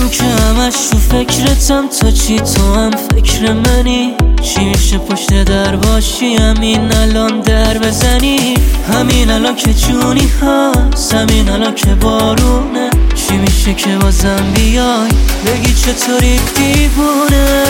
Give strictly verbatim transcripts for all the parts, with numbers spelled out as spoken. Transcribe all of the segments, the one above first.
من که همش تو فکرتم، تا چی تو هم فکر منی؟ چی میشه پشت در باشی همین الان در بزنی؟ همین الان که جونی هست، همین الان که بارونه، چی میشه که بازم بیای بگی چطوری دیوونه؟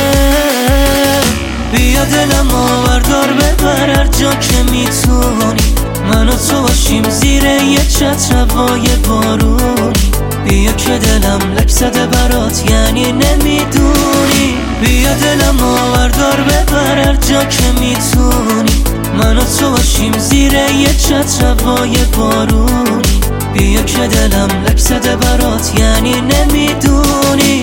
بیا دلم آوردار ببر هر جا که میتونی، من و تو باشیم زیر یه چتر هوای بارونی. بیا که دلم لک زده برات یعنی نمیدونی، بیا دلم آوردار ببر هر جا که میتونی، من و تو باشیم زیر یه چتر هوای بارونی. بیا که دلم لک زده برات یعنی نمیدونی.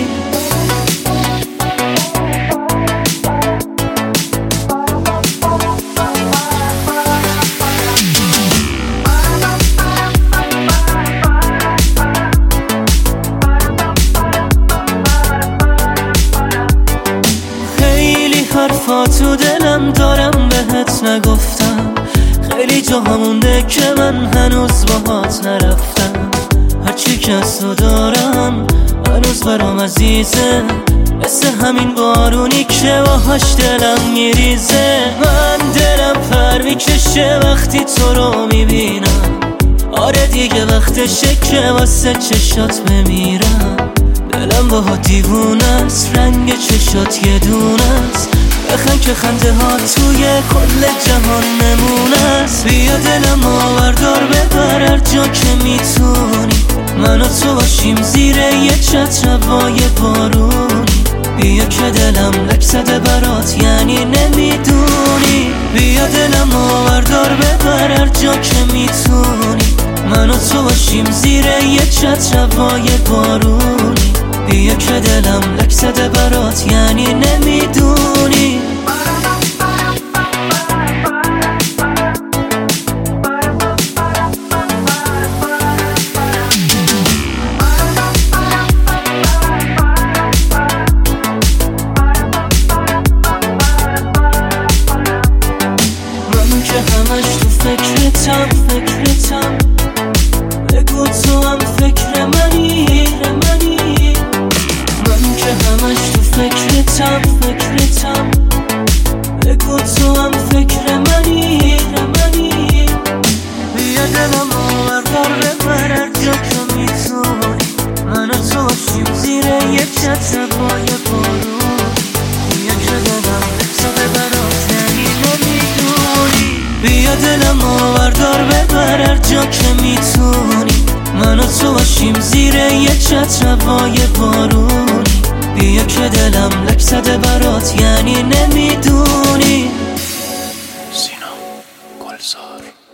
حرفا تو دلم دارم بهت نگفتم، خیلی جا همونده که من هنوز باهات نرفتم. هرچی که از تو دارم هنوز برام عزیزه، مثل همین بارونی که باهاش دلم میریزه. من دلم پر میکشه وقتی تو رو میبینم، آره دیگه وقتشه که واسه چشات بمیرم. دلم باها دیوونه است، رنگ چشات یه دونه است، بخند که خنده ها توی کل جهان نمونه است. بیا دلم آوردار ببر هر جا که میتونی، من و تو باشیم زیر یه چتر هوای بارونی. بیا که دلم لک زده برات یعنی نمیدونی، بیا دلم آوردار ببر هر جا که میتونی، من و تو باشیم زیر یه چتر هوای بارونی. بیا که دلم لک زده برات یعنی نمیدونی. من که همش تو فکرتم فکرتم، بگو تو هم فکر منی منی. من که همش تو فکرتم فکرتم، بگو تو هم فکر منی منی. بیا دلم آوردار ببر هر جا که میتونی، من و تو باشیم زیر یه چتر هوای بارونی. بیا که دلم لک زده برات یعنی نمیدونی، بیا دلم آوردار ببر هر جا که میتونی، من و تو باشیم زیر یه چتر هوای بارونی. بیا که دلم لک زده برات یعنی نمیدونی. سینا گلزار.